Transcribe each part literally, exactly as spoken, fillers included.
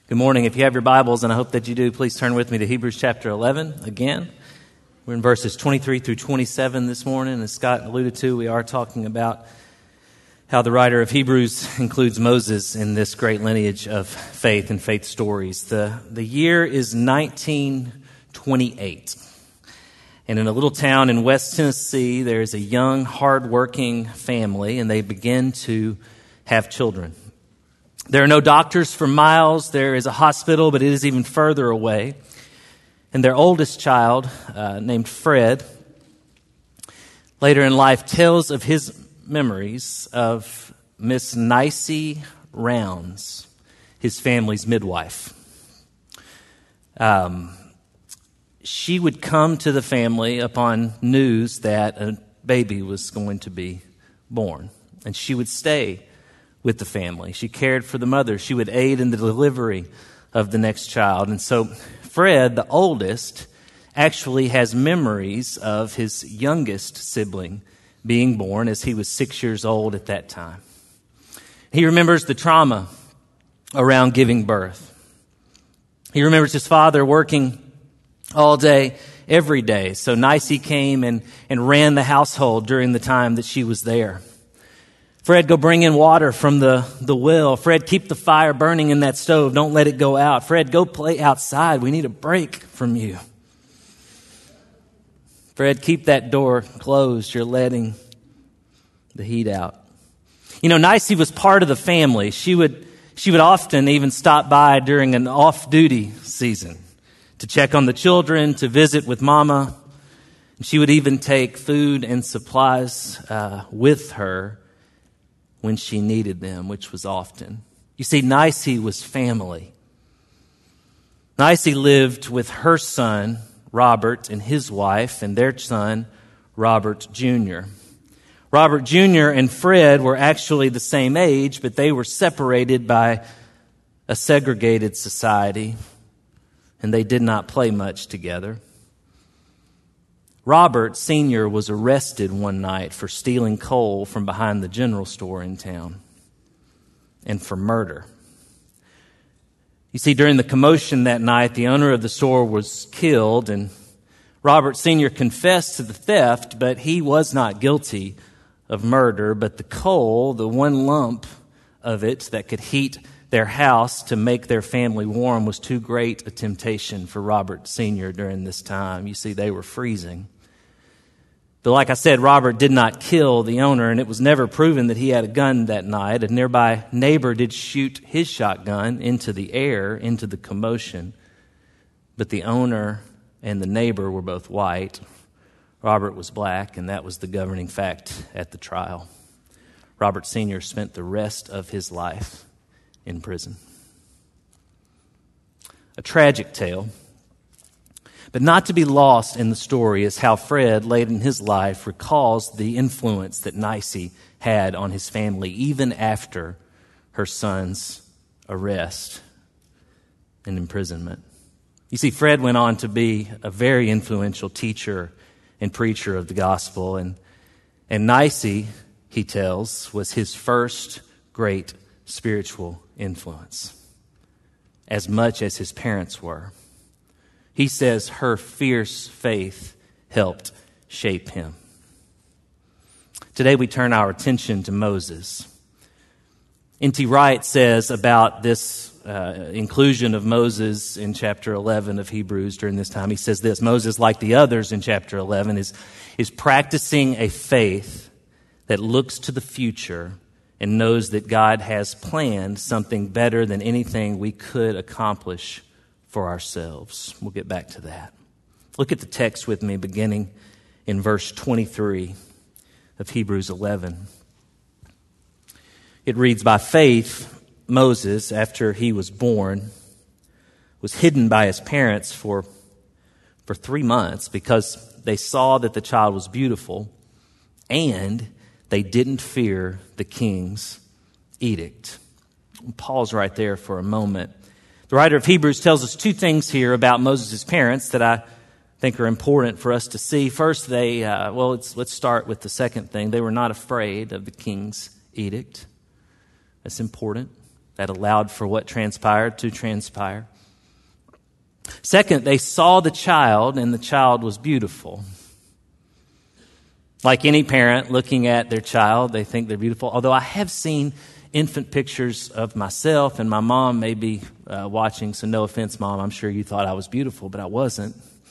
Good morning. If you have your Bibles, and I hope that you do, please turn with me to Hebrews chapter eleven again. We're in verses twenty-three through twenty-seven this morning. As Scott alluded to, we are talking about how the writer of Hebrews includes Moses in this great lineage of faith and faith stories. The, the year is nineteen twenty-eight. And in a little town in West Tennessee, there is a young, hardworking family, and they begin to have children. There are no doctors for miles. There is a hospital, but it is even further away. And their oldest child, uh, named Fred, later in life tells of his memories of Miss Nicey Rounds, his family's midwife. Um, she would come to the family upon news that a baby was going to be born, and she would stay with the family. She cared for the mother. She would aid in the delivery of the next child. And so Fred, the oldest, actually has memories of his youngest sibling being born as he was six years old at that time. He remembers the trauma around giving birth. He remembers his father working all day, every day. So Nicey came and, and ran the household during the time that she was there. Fred, go bring in water from the, the well. Fred, keep the fire burning in that stove. Don't let it go out. Fred, go play outside. We need a break from you. Fred, keep that door closed. You're letting the heat out. You know, Nicey was part of the family. She would, she would often even stop by during an off-duty season to check on the children, to visit with Mama. And she would even take food and supplies uh, with her when she needed them, which was often. You see, Nicey was family. Nicey lived with her son, Robert, and his wife, and their son, Robert Junior Robert Junior and Fred were actually the same age, but they were separated by a segregated society, and they did not play much together. Robert Senior was arrested one night for stealing coal from behind the general store in town and for murder. You see, during the commotion that night, the owner of the store was killed, and Robert Senior confessed to the theft, but he was not guilty of murder. But the coal, the one lump of it that could heat their house to make their family warm, was too great a temptation for Robert Senior during this time. You see, they were freezing. But like I said, Robert did not kill the owner, and it was never proven that he had a gun that night. A nearby neighbor did shoot his shotgun into the air, into the commotion. But the owner and the neighbor were both white. Robert was black, and that was the governing fact at the trial. Robert Senior spent the rest of his life in prison. A tragic tale. But not to be lost in the story is how Fred, late in his life, recalls the influence that Nicey had on his family, even after her son's arrest and imprisonment. You see, Fred went on to be a very influential teacher and preacher of the gospel, and, and Nicey, he tells, was his first great spiritual influence, as much as his parents were. He says her fierce faith helped shape him. Today we turn our attention to Moses. N T Wright says about this uh, inclusion of Moses in chapter eleven of Hebrews during this time, he says this: Moses, like the others in chapter eleven, is, is practicing a faith that looks to the future and knows that God has planned something better than anything we could accomplish for ourselves. We'll get back to that. Look at the text with me, beginning in verse twenty-three of Hebrews eleven. It reads, "By faith, Moses, after he was born, was hidden by his parents for, for three months because they saw that the child was beautiful, and they didn't fear the king's edict." I'll pause right there for a moment. The writer of Hebrews tells us two things here about Moses' parents that I think are important for us to see. First, they, uh, well, let's, let's start with the second thing. They were not afraid of the king's edict. That's important. That allowed for what transpired to transpire. Second, they saw the child, and the child was beautiful. Like any parent looking at their child, they think they're beautiful. Although I have seen infant pictures of myself, and my mom may be uh, watching, so no offense, Mom, I'm sure you thought I was beautiful, but I wasn't.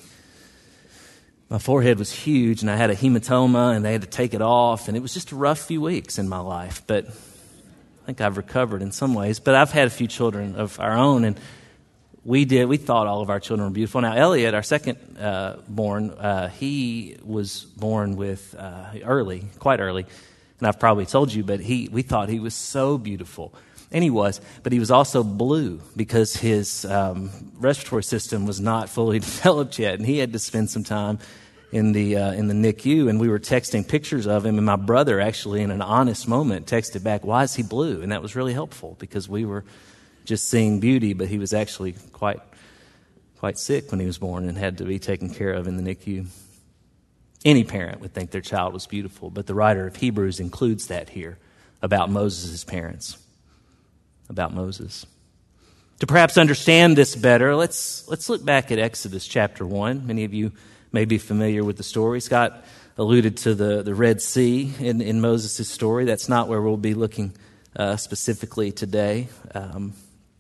My forehead was huge, and I had a hematoma, and they had to take it off, and it was just a rough few weeks in my life, but I think I've recovered in some ways. But I've had a few children of our own, and we did. We thought all of our children were beautiful. Now, Elliot, our second uh, born, uh, he was born with uh, early, quite early, and I've probably told you, but he we thought he was so beautiful, and he was. But he was also blue because his um, respiratory system was not fully developed yet, and he had to spend some time in the uh, in the N I C U, and we were texting pictures of him, and my brother actually, in an honest moment, texted back, "Why is he blue?" And that was really helpful because we were just seeing beauty, but he was actually quite quite sick when he was born and had to be taken care of in the N I C U. Any parent would think their child was beautiful, but the writer of Hebrews includes that here about Moses' parents, about Moses. To perhaps understand this better, let's let's look back at Exodus chapter one. Many of you may be familiar with the story. Scott alluded to the, the Red Sea in, in Moses' story. That's not where we'll be looking uh, specifically today. Um,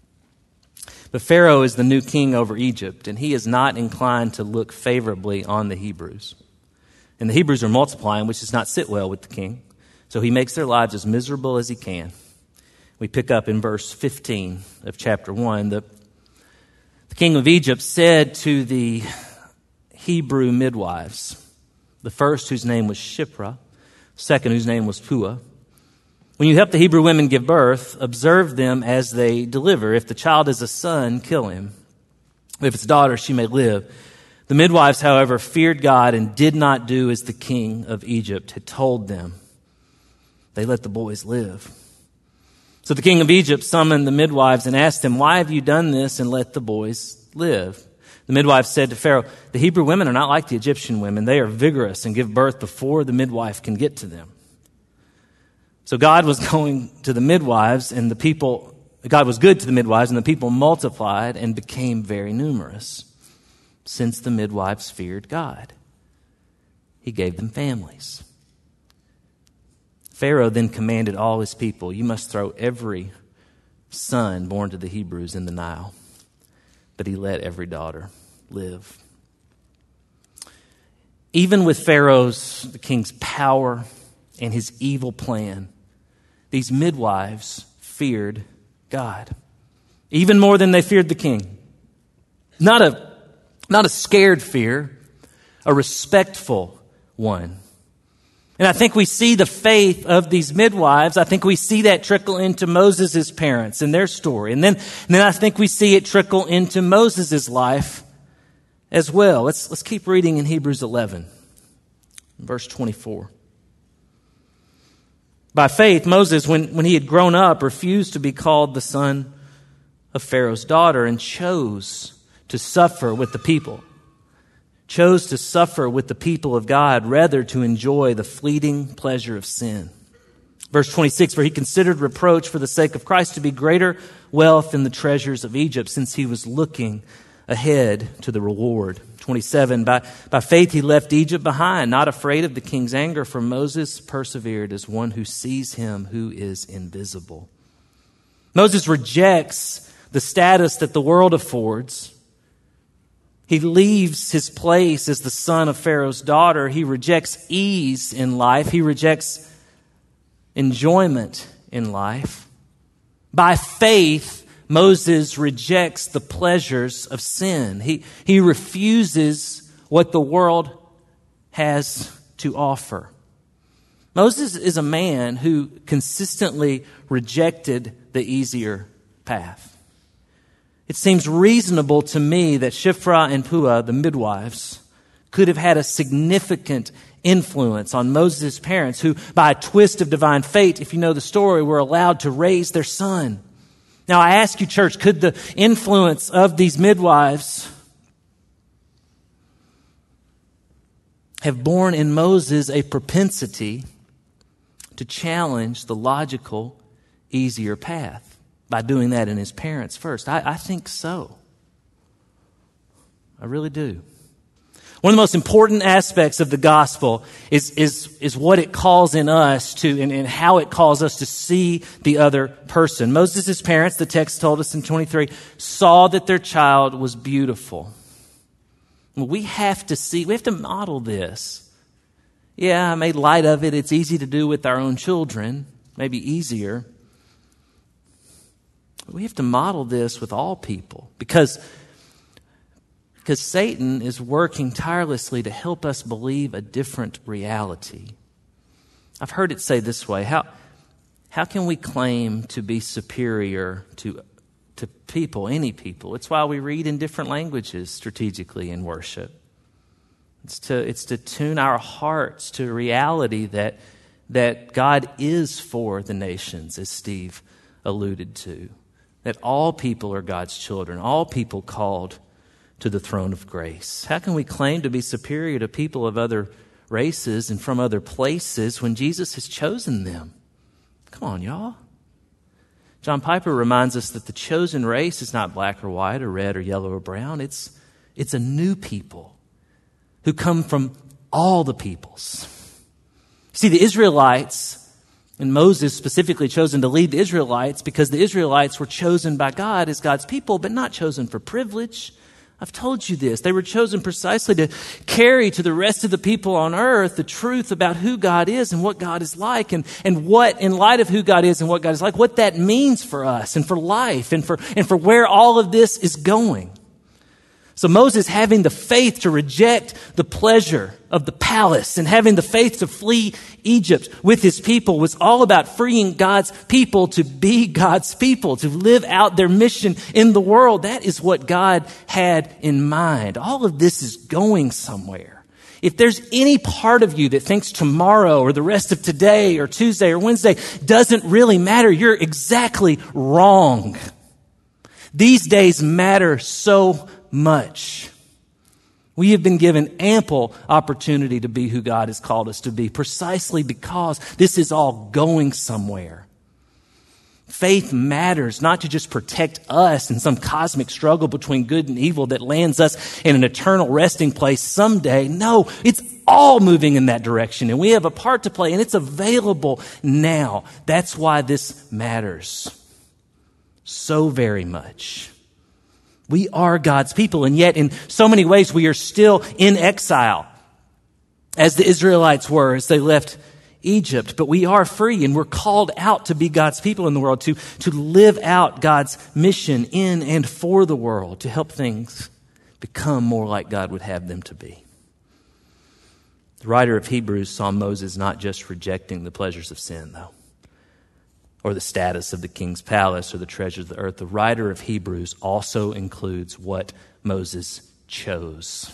but Pharaoh is the new king over Egypt, and he is not inclined to look favorably on the Hebrews. And the Hebrews are multiplying, which does not sit well with the king. So he makes their lives as miserable as he can. We pick up in verse fifteen of chapter one. The, the king of Egypt said to the Hebrew midwives, the first whose name was Shiphrah, second whose name was Puah, "When you help the Hebrew women give birth, observe them as they deliver. If the child is a son, kill him. If it's a daughter, she may live." The midwives, however, feared God and did not do as the king of Egypt had told them. They let the boys live. So the king of Egypt summoned the midwives and asked them, "Why have you done this and let the boys live?" The midwife said to Pharaoh, "The Hebrew women are not like the Egyptian women. They are vigorous and give birth before the midwife can get to them." So God was going to the midwives, and the people, God was good to the midwives, and the people multiplied and became very numerous. Since the midwives feared God, he gave them families. Pharaoh then commanded all his people, "You must throw every son born to the Hebrews in the Nile." But he let every daughter live. Even with Pharaoh's, the king's power and his evil plan, these midwives feared God. Even more than they feared the king. Not a, not a scared fear, a respectful one. And I think we see the faith of these midwives. I think we see that trickle into Moses' parents and their story. And then, and then I think we see it trickle into Moses' life as well. Let's, let's keep reading in Hebrews eleven, verse twenty-four. By faith, Moses, when, when he had grown up, refused to be called the son of Pharaoh's daughter and chose to suffer with the people. Chose to suffer with the people of God rather to enjoy the fleeting pleasure of sin. Verse twenty-six, for he considered reproach for the sake of Christ to be greater wealth than the treasures of Egypt, since he was looking ahead to the reward. twenty-seven, by, by faith he left Egypt behind, not afraid of the king's anger, for Moses persevered as one who sees him who is invisible. Moses rejects the status that the world affords. He leaves his place as the son of Pharaoh's daughter. He rejects ease in life. He rejects enjoyment in life. By faith, Moses rejects the pleasures of sin. He, he refuses what the world has to offer. Moses is a man who consistently rejected the easier path. It seems reasonable to me that Shiphrah and Puah, the midwives, could have had a significant influence on Moses' parents, who, by a twist of divine fate, if you know the story, were allowed to raise their son. Now, I ask you, church, could the influence of these midwives have born in Moses a propensity to challenge the logical, easier path? by doing that in his parents first? I, I think so. I really do. One of the most important aspects of the gospel is, is, is what it calls in us to, and, and how it calls us to see the other person. Moses' parents, the text told us in twenty-three, saw that their child was beautiful. Well, we have to see, we have to model this. Yeah, I made light of it. It's easy to do with our own children, maybe easier. But we have to model this with all people because Because Satan is working tirelessly to help us believe a different reality. I've heard it say this way, how, how can we claim to be superior to, to people, any people? It's why we read in different languages strategically in worship. It's to, it's to tune our hearts to a reality that, that God is for the nations, as Steve alluded to. That all people are God's children, all people called to the throne of grace. How can we claim to be superior to people of other races and from other places when Jesus has chosen them? Come on, y'all. John Piper reminds us that the chosen race is not black or white or red or yellow or brown. It's, it's a new people who come from all the peoples. See, the Israelites, and Moses specifically chosen to lead the Israelites because the Israelites were chosen by God as God's people, but not chosen for privilege. I've told you this. They were chosen precisely to carry to the rest of the people on earth the truth about who God is and what God is like and, and what, in light of who God is and what God is like, what that means for us and for life and for, and for where all of this is going. So Moses, having the faith to reject the pleasure of the palace and having the faith to flee Egypt with his people, was all about freeing God's people to be God's people, to live out their mission in the world. That is what God had in mind. All of this is going somewhere. If there's any part of you that thinks tomorrow or the rest of today or Tuesday or Wednesday doesn't really matter, you're exactly wrong. These days matter so much. We have been given ample opportunity to be who God has called us to be, precisely because this is all going somewhere. Faith matters not to just protect us in some cosmic struggle between good and evil that lands us in an eternal resting place someday. No, it's all moving in that direction, and we have a part to play, and it's available now. That's why this matters so very much. We are God's people, and yet in so many ways we are still in exile, as the Israelites were as they left Egypt. But we are free, and we're called out to be God's people in the world, to, to live out God's mission in and for the world, to help things become more like God would have them to be. The writer of Hebrews saw Moses not just rejecting the pleasures of sin, though, or the status of the king's palace or the treasures of the earth. The writer of Hebrews also includes what Moses chose.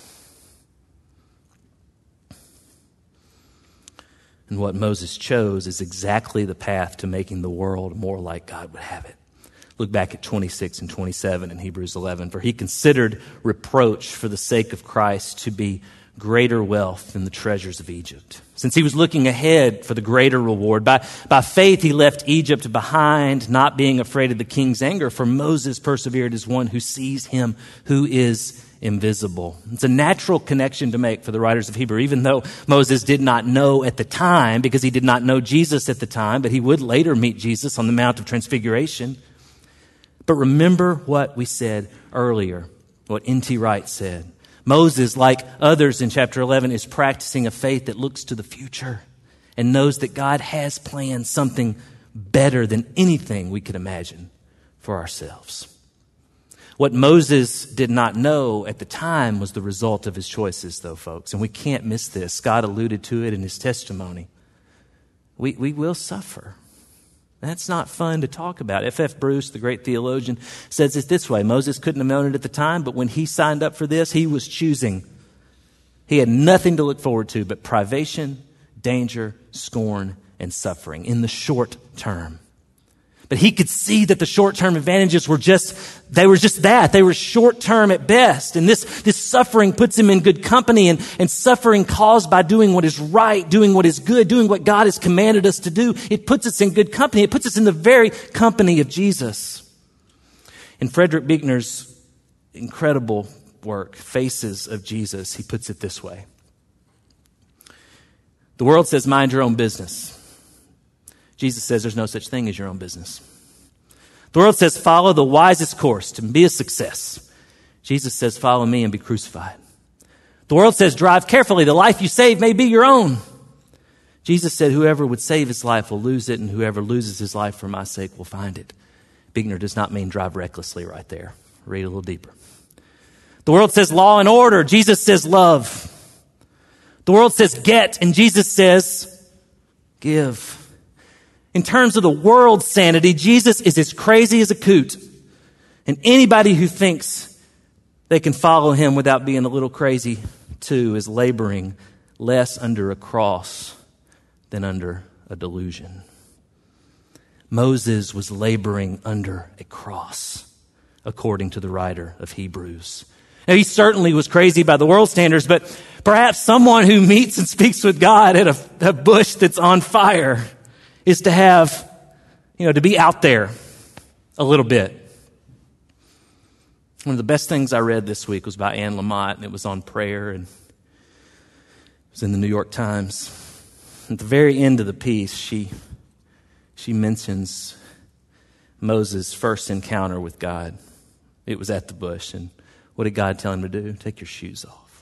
And what Moses chose is exactly the path to making the world more like God would have it. Look back at twenty-six and twenty-seven in Hebrews eleven. For he considered reproach for the sake of Christ to be greater wealth than the treasures of Egypt, since he was looking ahead for the greater reward. By, by faith, he left Egypt behind, not being afraid of the king's anger, for Moses persevered as one who sees him who is invisible. It's a natural connection to make for the writers of Hebrew, even though Moses did not know at the time, because he did not know Jesus at the time, but he would later meet Jesus on the Mount of Transfiguration. But remember what we said earlier, what N T Wright said. Moses, like others in chapter eleven, is practicing a faith that looks to the future and knows that God has planned something better than anything we could imagine for ourselves. What Moses did not know at the time was the result of his choices, though, folks. And we can't miss this. God alluded to it in his testimony. We, we will suffer. That's not fun to talk about. F F Bruce, the great theologian, says it this way. Moses couldn't have known it at the time, but when he signed up for this, he was choosing. He had nothing to look forward to but privation, danger, scorn, and suffering in the short term. But he could see that the short-term advantages were just, they were just that. They were short-term at best. And this, this suffering puts him in good company, and, and suffering caused by doing what is right, doing what is good, doing what God has commanded us to do. It puts us in good company. It puts us in the very company of Jesus. In Frederick Buechner's incredible work, Faces of Jesus, he puts it this way. The world says, mind your own business. Jesus says there's no such thing as your own business. The world says, follow the wisest course to be a success. Jesus says, follow me and be crucified. The world says, drive carefully. The life you save may be your own. Jesus said, whoever would save his life will lose it, and whoever loses his life for my sake will find it. Buechner does not mean drive recklessly right there. Read a little deeper. The world says law and order. Jesus says love. The world says get, and Jesus says give. In terms of the world's sanity, Jesus is as crazy as a coot. And anybody who thinks they can follow him without being a little crazy too is laboring less under a cross than under a delusion. Moses was laboring under a cross, according to the writer of Hebrews. Now, he certainly was crazy by the world standards, but perhaps someone who meets and speaks with God at a, a bush that's on fire is to have, you know, to be out there a little bit. One of the best things I read this week was by Anne Lamott, and it was on prayer, and it was in the New York Times. At the very end of the piece, she she mentions Moses' first encounter with God. It was at the bush, and what did God tell him to do? Take your shoes off.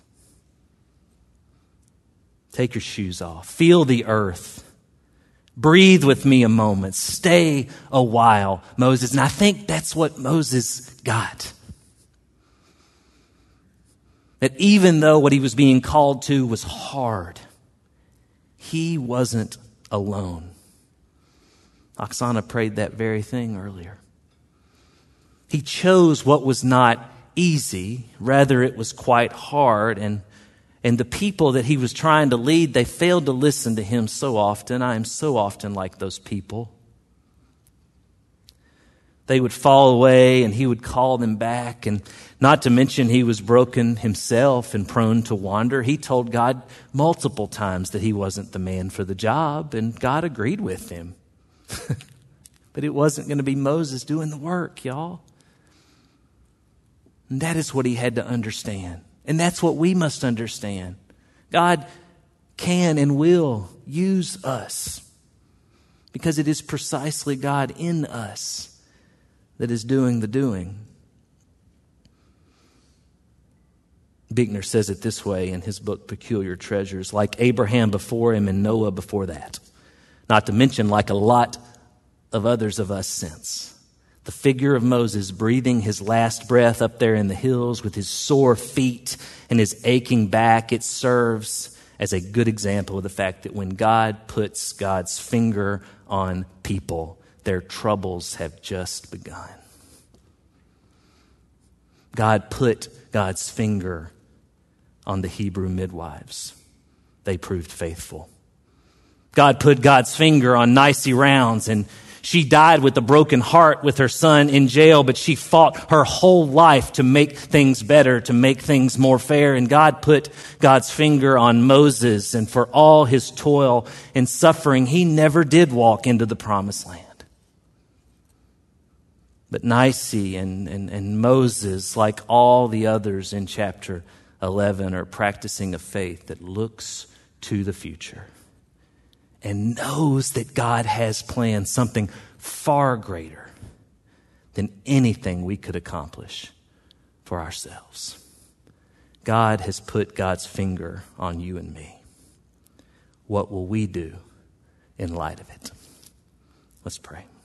Take your shoes off. Feel the earth. Breathe with me a moment. Stay a while, Moses. And I think that's what Moses got. That even though what he was being called to was hard, he wasn't alone. Oksana prayed that very thing earlier. He chose what was not easy. Rather, it was quite hard. And, and the people that he was trying to lead, they failed to listen to him so often. I am so often like those people. They would fall away and he would call them back. And not to mention he was broken himself and prone to wander. He told God multiple times that he wasn't the man for the job, and God agreed with him. But it wasn't going to be Moses doing the work, y'all. And that is what he had to understand. And that's what we must understand. God can and will use us because it is precisely God in us that is doing the doing. Buechner says it this way in his book, Peculiar Treasures, like Abraham before him and Noah before that. Not to mention like a lot of others of us since. The figure of Moses breathing his last breath up there in the hills with his sore feet and his aching back, it serves as a good example of the fact that when God puts God's finger on people, their troubles have just begun. God put God's finger on the Hebrew midwives. They proved faithful. God put God's finger on Nicey Rounds, and she died with a broken heart with her son in jail, but she fought her whole life to make things better, to make things more fair. And God put God's finger on Moses, and for all his toil and suffering, he never did walk into the promised land. But Nicey and, and, and Moses, like all the others in chapter eleven, are practicing a faith that looks to the future and knows that God has planned something far greater than anything we could accomplish for ourselves. God has put God's finger on you and me. What will we do in light of it? Let's pray.